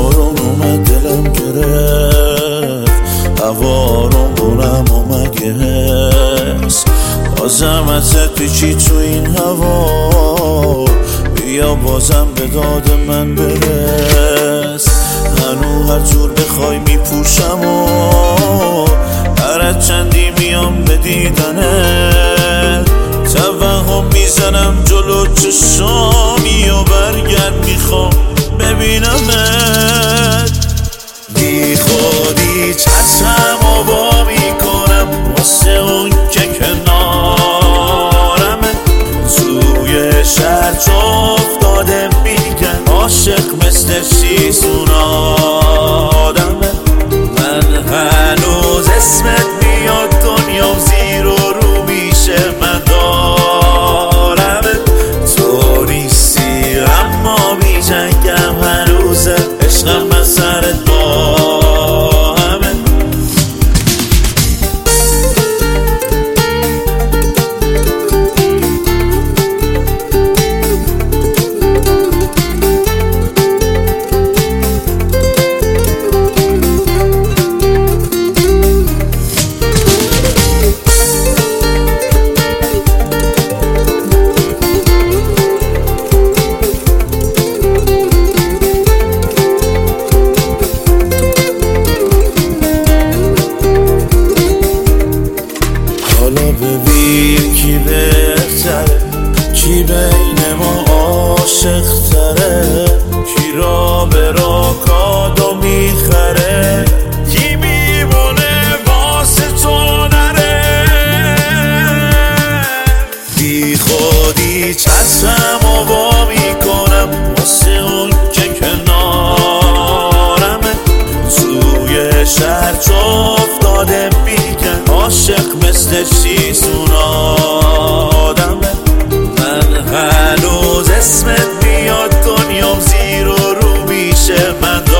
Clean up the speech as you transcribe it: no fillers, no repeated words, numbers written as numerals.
بارون اومد دلم گرفت، هوا رو برم و مگس بازم ازت پیچی تو این هوا، بیا بازم به داد من برس. هنو هر جور بخوای میپوشم و هر چندی میام به دیدنت، توهم میزنم جلو چشامی و برگرد میخوام ببینمت. بی خودی چشم و وا میکنم واسه اون که کنارمه، توی شهر جا افتاده میگن عاشق مثل شیزون آدمه. من هنوز اسمت میاد دنیام زیر و رو میشه من دارمه، تو نیستی اما میجنگم هنوزه عشقم من سرت با همه. حالا ببین کی بهتره، کی بین ما عاشق تره، کی را به را کادو میخره، کی میمونه واسه تو نره. بی خودی چشم و وا میکنم واسه اون که کنارمه، توی شهر جا افتاده میگن عاشق مثل شیزون آدمه. من هنوز اسمت میاد دنیام زیر و رو میشه من